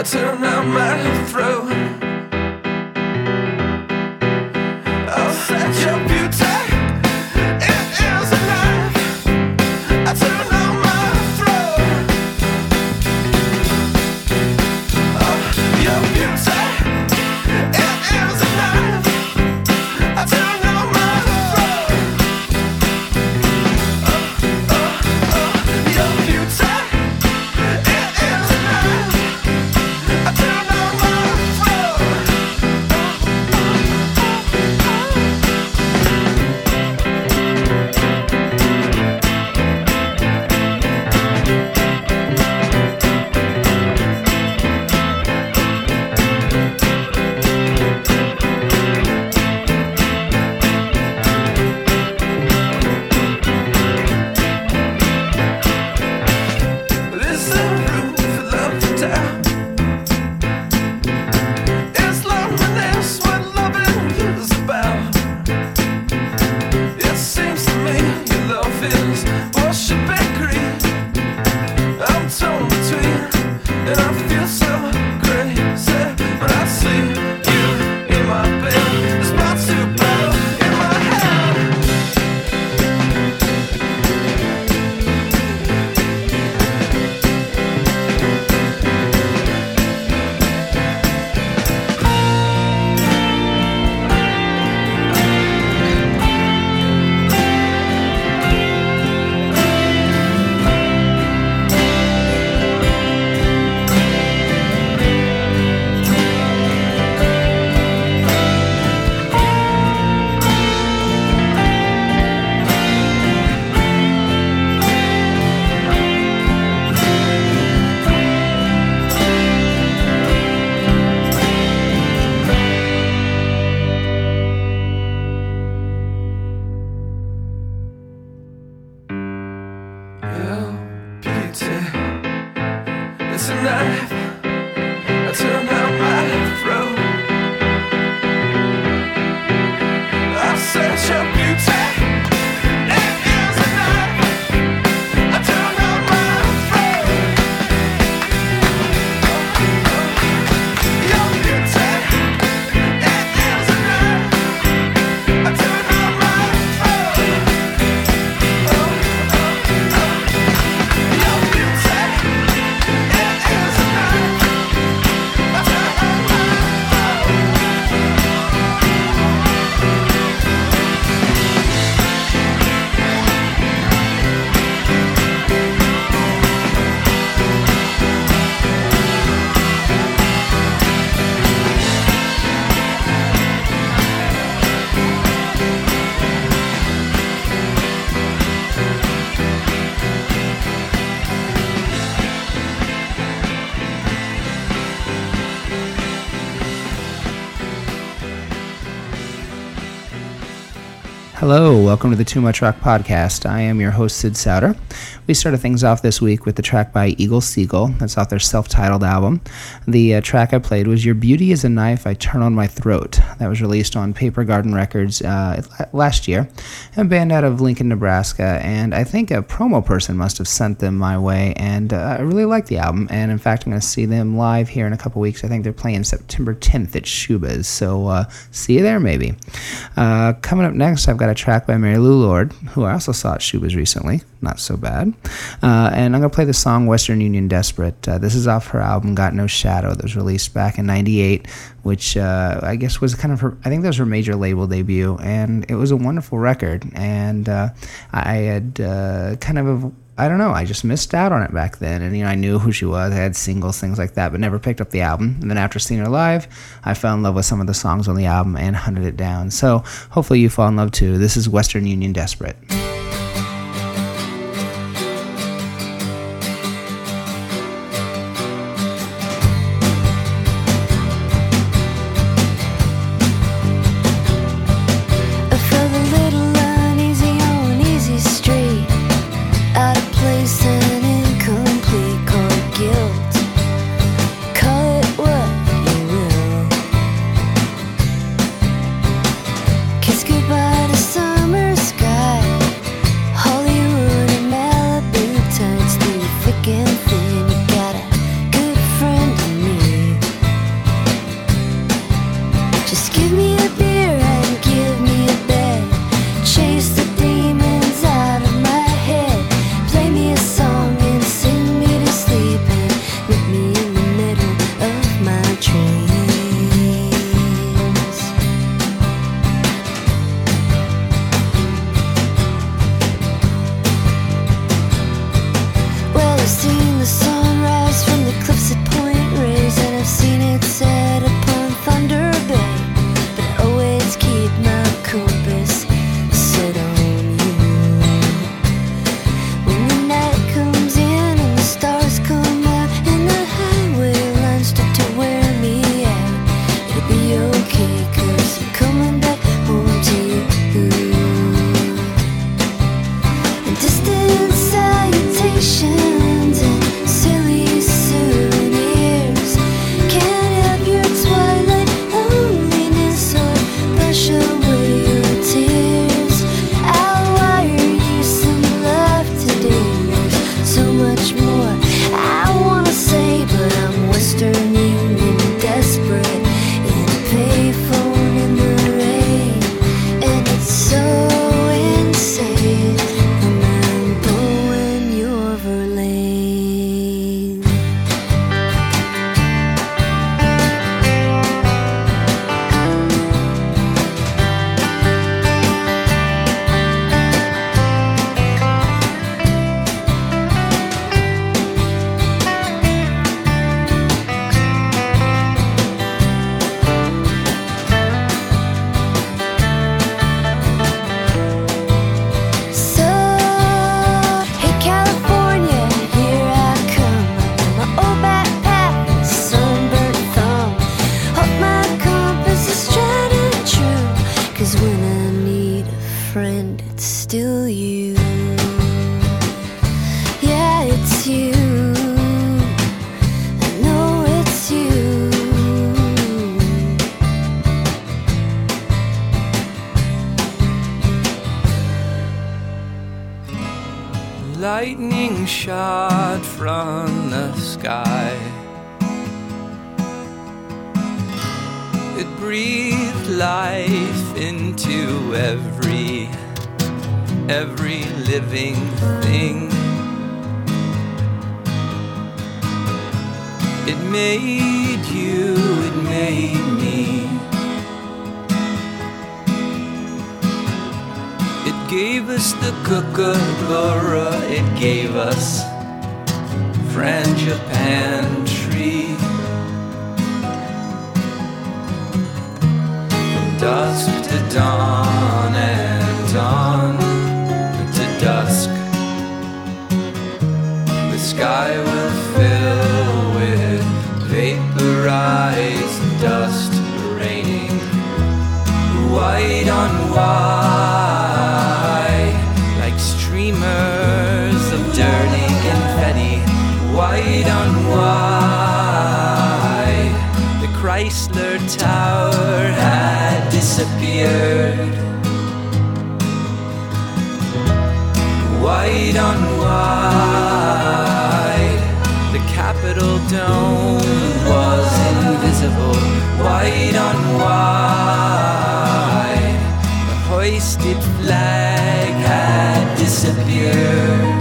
I turn out my throat. I'll set your beauty. It is a knife. I turn out my throat. Oh, your beauty. It is a knife. I turn out my throat. Your beauty. It is a knife. I turn out my throat. Is there room for love to doubt? Is loneliness what loving is about? It seems to me your love is worship and greed. I'm torn between, and I feel so crazy when I see you in my bed. There's my two battle in my head. Your beauty, it's a knife. I turn out my throat. I said your beauty, it is a knife. I turn out my throat. Your beauty, it is a knife. I turn out my throat. Your beauty, it is a knife. I turn out my Hello, welcome to the Too Much Rock Podcast. I am your host, Sid Souter. We started things off this week with the track by Eagle Seagull. That's off their self-titled album. The track I played was Your Beauty is a Knife I Turn on My Throat. That was released on Paper Garden Records last year. A band out of Lincoln, Nebraska. And I think a promo person must have sent them my way. And I really like the album. And in fact, I'm going to see them live here in a couple weeks. I think they're playing September 10th at Shuba's. So see you there maybe. Coming up next, I've got a track by Mary Lou Lord, who I also saw at Shuba's recently. Not so bad. And I'm going to play the song Western Union Desperate. This is off her album Got No Shadow that was released back in 98, which I guess was kind of her, I think that was her major label debut, and it was a wonderful record. And I had kind of I don't know, I just missed out on it back then, and I knew who she was, I had singles, things like that, but never picked up the album. And then after seeing her live, I fell in love with some of the songs on the album and hunted it down. So hopefully you fall in love too. This is Western Union Desperate. Kiss goodbye to summer sky. lightning shot from the sky. It breathed life into every living thing. It made you, it made me. It gave us the kookaburra, it gave us frangipane. From dusk to dawn and dawn to dusk, the sky will fill with vaporized dust raining white on white, like streamers of dirty confetti, white on white. The Chrysler Tower had disappeared, white on white. The Capitol dome was invisible, white on white. The hoisted flag had disappeared.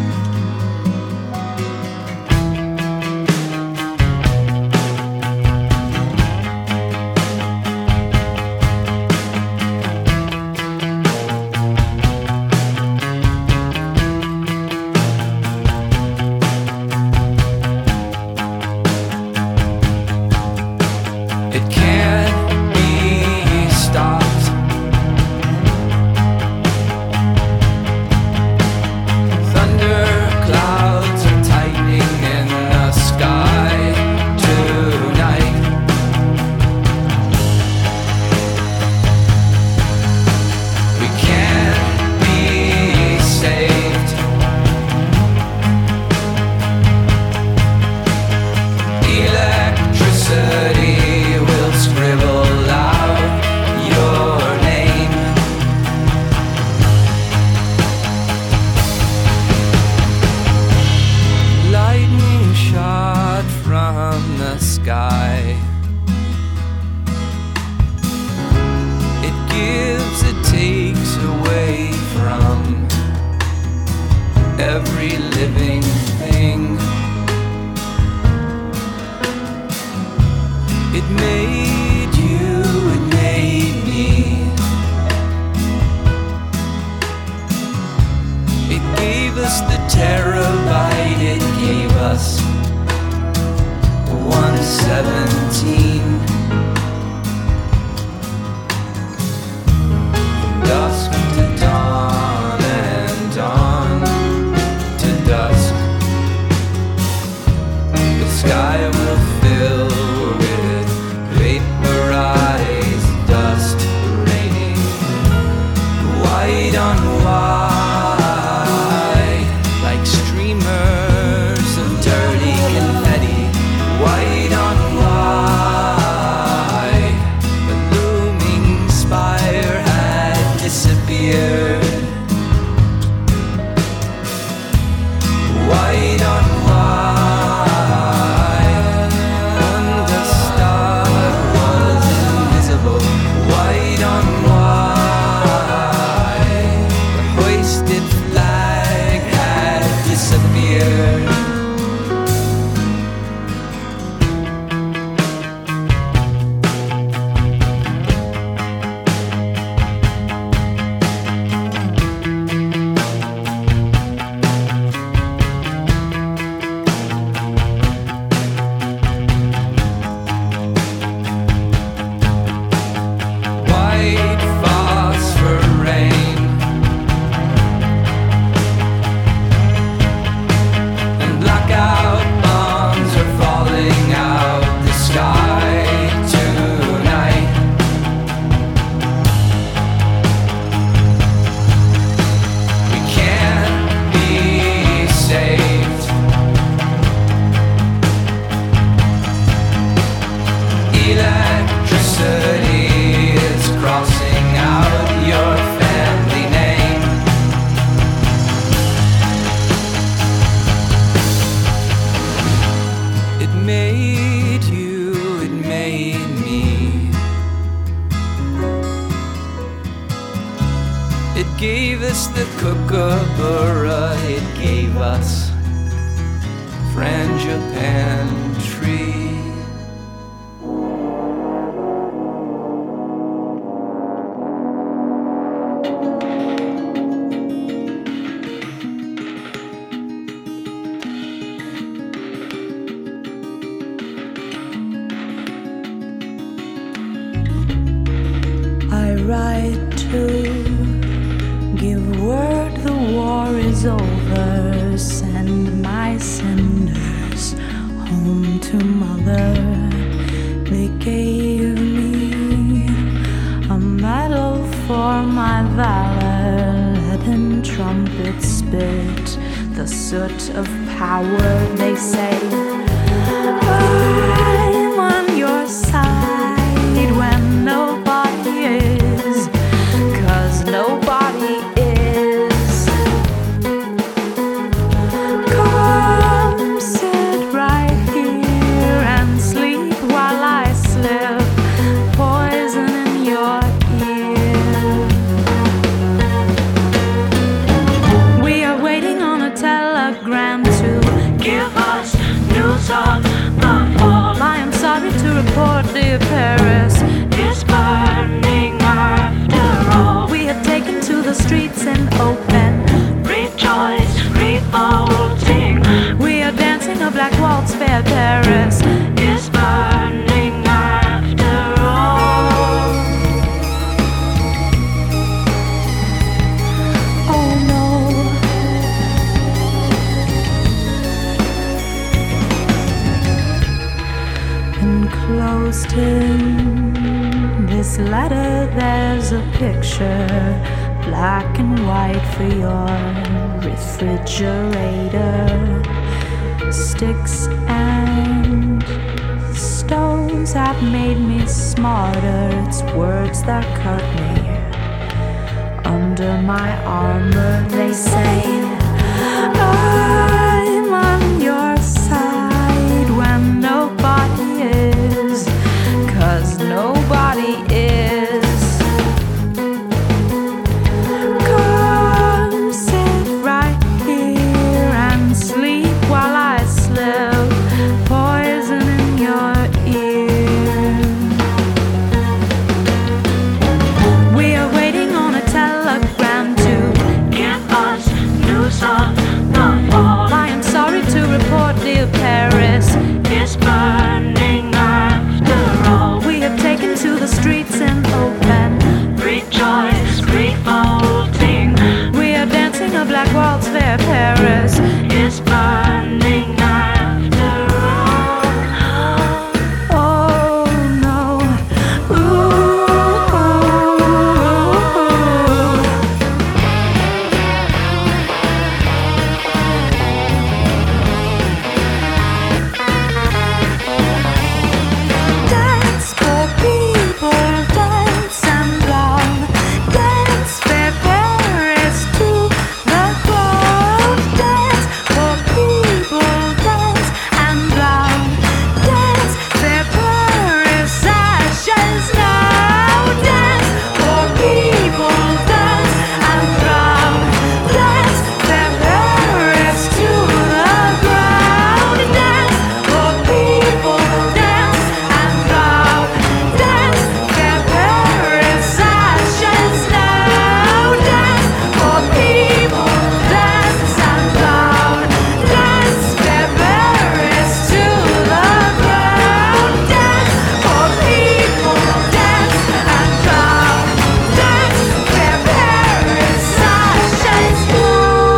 Every living thing. It made you, it made me. It gave us the terabyte, it gave us 117. Dusk to dawn and dawn to dusk, the sky will fill with vaporized dust raining white on white, like streamers of dirty confetti, white on white. this the kookaburra it gave us? Frangipane. I write to give word the war is over. Send my cinders home to mother. They gave me a medal for my valor. Leaden trumpets spit the soot of power. They say I'm on your side when nobody is, 'cause nobody is. Come sit right here and sleep while I slip poison in your ear. We are waiting on a telegram to give us news of the fall. I am sorry to report, dear Paris is burning after all. We have taken to the streets in open rejoice, revolting. We are dancing a black waltz, fair Paris is burning after all. Oh no. Enclosed in this letter there's a picture, black and white for your refrigerator. Sticks and stones have made me smarter. It's words that cut me under my armor. They say I'm on your side when nobody is, 'cause nobody is. Come sit right here and sleep while I slip poison in your ear. We are waiting on a telegram to give us news of the fall. I am sorry to report, dear Paris is burning after all. We have taken to the streets in open rejoice, revolting. We are dancing a black waltz, fair Paris is burning after all. Oh no. Ooh. Dance for people, dance and love. Dance fair Paris to the ground. Dance for people, dance and love. Dance fair Paris ashes now. Dance for people, dance and love. Dance fair Paris to the ground. Dance for people, dance and love. Dance fair Paris ashes now. Dance for people, dance and love. Dance fair Paris to the ground. Dance for people, dance and love. Dance fair Paris ashes now.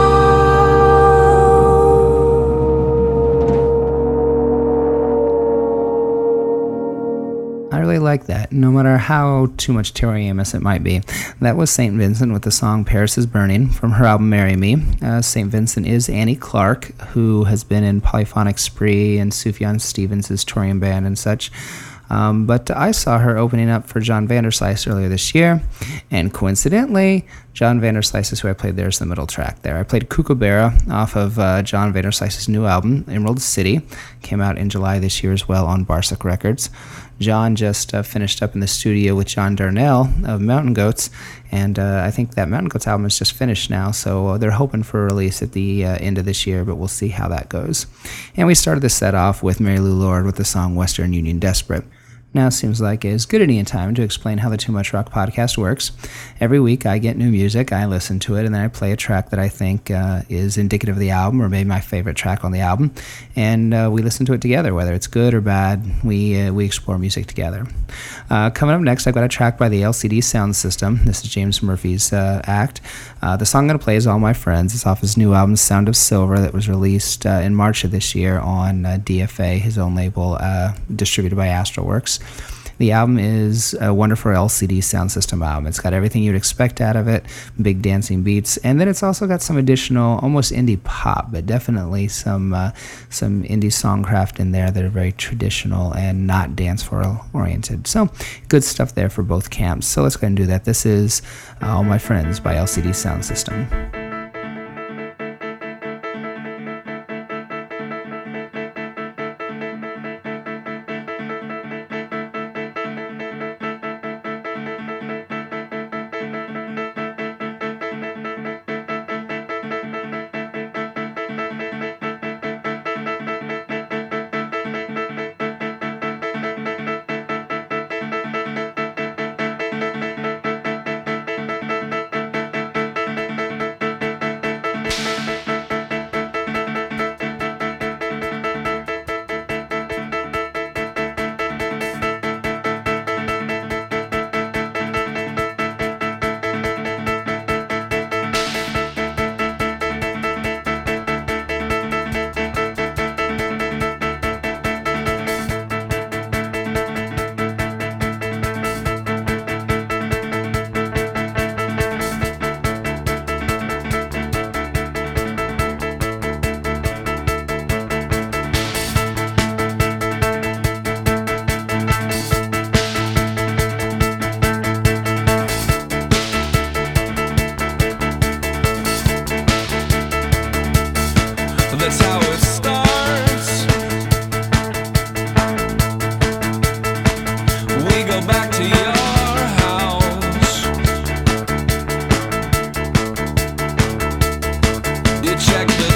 I really like that, no matter how too much Tori Amos it might be. That was St. Vincent with the song Paris is Burning from her album Marry Me. St. Vincent is Annie Clark, who has been in Polyphonic Spree and Sufjan Stevens' Torian Band and such. But I saw her opening up for John Vanderslice earlier this year, and coincidentally, John Vanderslice is who I played there as the middle track there. I played Kookaburra off of John Vanderslice's new album, Emerald City. Came out in July this year as well on Barsuk Records. John just finished up in the studio with John Darnell of Mountain Goats, and I think that Mountain Goats album is just finished now, so they're hoping for a release at the end of this year, but we'll see how that goes. And we started the set off with Mary Lou Lord with the song Western Union Desperate. Now seems like as good any time to explain how the Too Much Rock podcast works. Every week I get new music, I listen to it, and then I play a track that I think is indicative of the album, or maybe my favorite track on the album, and we listen to it together. Whether it's good or bad, we explore music together. Coming up next, I've got a track by the LCD Sound System. This is James Murphy's act. The song I'm going to play is All My Friends. It's off his new album, Sound of Silver, that was released in March of this year on DFA, his own label, distributed by Astralworks. The album is a wonderful LCD Sound System album. It's got everything you'd expect out of it, big dancing beats, and then it's also got some additional, almost indie pop, but definitely some indie songcraft in there that are very traditional and not dance floor oriented. So good stuff there for both camps. So let's go ahead and do that. This is All My Friends by LCD Sound System. That's how it starts. We go back to your house. You check the